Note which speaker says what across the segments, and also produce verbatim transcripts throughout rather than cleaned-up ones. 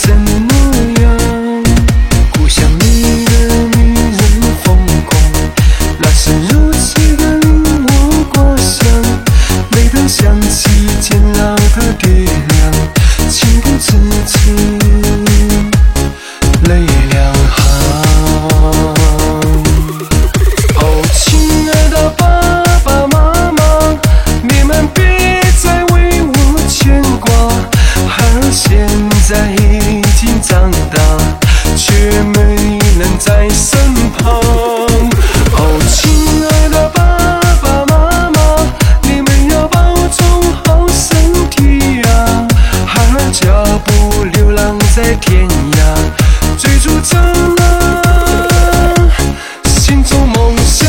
Speaker 1: 怎么样？故乡里的女人风光，那是如此的令我挂想。每当想起渐老的爹娘，情不自禁泪两行。哦，亲爱的爸爸妈妈，你们别再为我牵挂。孩儿现在已经长大，却没能在身旁。哦，亲爱的爸爸妈妈，你们要保重好身体呀。孩儿脚步流浪在天涯，追逐着那心中梦想。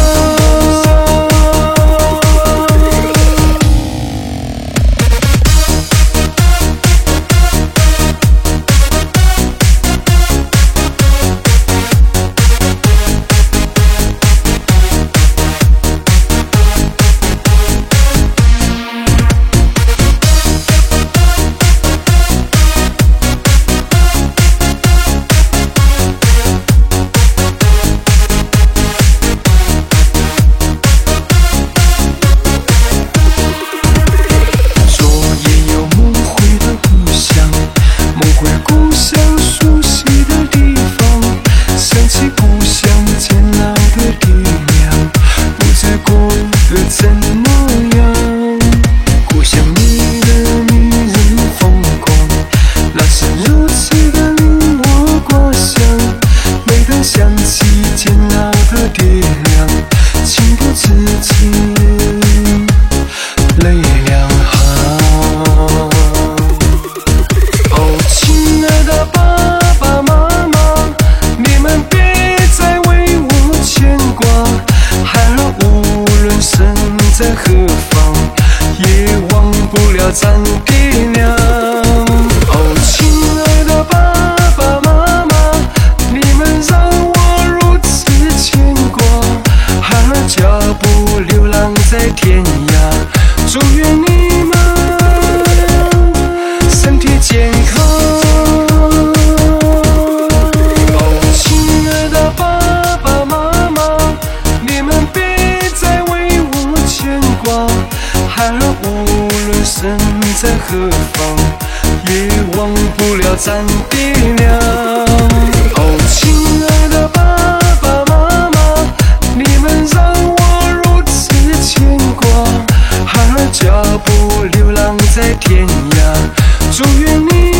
Speaker 1: 怎么样？故乡里的女人风光，那是如此的令我挂想。每当想起渐老的爹娘，情不自禁泪两行。哦，亲爱的爸爸妈妈，你们别再为我牵挂。孩儿无论身在何方，也忘不了咱爹娘。哦，亲爱的爸爸妈妈，你们让我如此牵挂。孩儿脚步流浪在天涯，祝愿你们身体健康。哦，亲爱的爸爸妈妈，你们别再为我牵挂。孩儿无论身在何方，也忘不了咱爹娘。哦，亲爱的爸爸妈妈，你们让我如此牵挂。孩儿脚步流浪在天涯，祝愿你